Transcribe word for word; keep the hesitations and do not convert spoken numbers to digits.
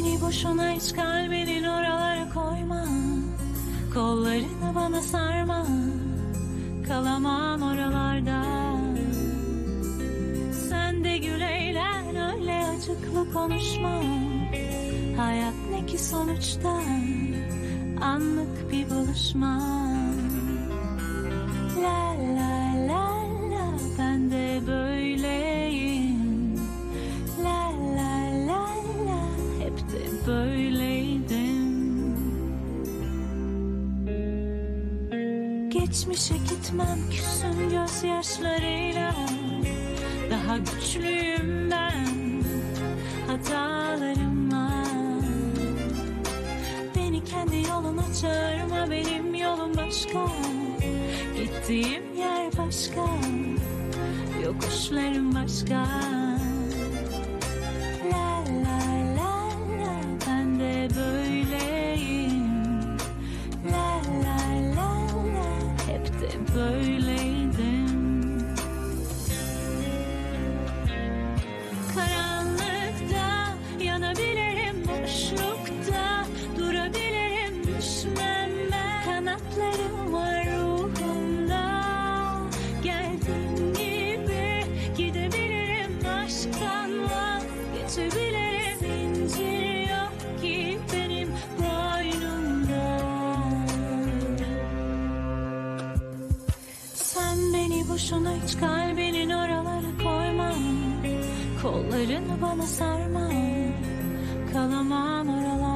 beni boşuna hiç kalbinin oralara koyma. Kollarını bana sarma, kalamam oralarda. Sen de gül eğlen, öyle acıklı konuşma. Hayat ne ki sonuçta, anlık bir buluşma. La la la la, ben de böyleyim. La la la la, hep de böyleydim. Geçmişe gitmem küsün gözyaşlarıyla. Daha güçlüyüm ben hatalarımla. Beni kendi yoluna çağırma, benim yolum başka. Gittiğim yer başka, yokuşlarım başka. La la la la, ben de böyleyim. La la la la, hep de böyleydim. Karanlıkta yanabilirim, boşlukta durabilirim, düşmem ben. Kanatlarım var ruhumda, geldiğim gibi gidebilirim, aşktan vazgeçebilirim. Zincir yok ki benim boynumda. Sen beni boşuna hiç kalbinin oralara koyma. Kollarını bana sarma, kalamam oralarda.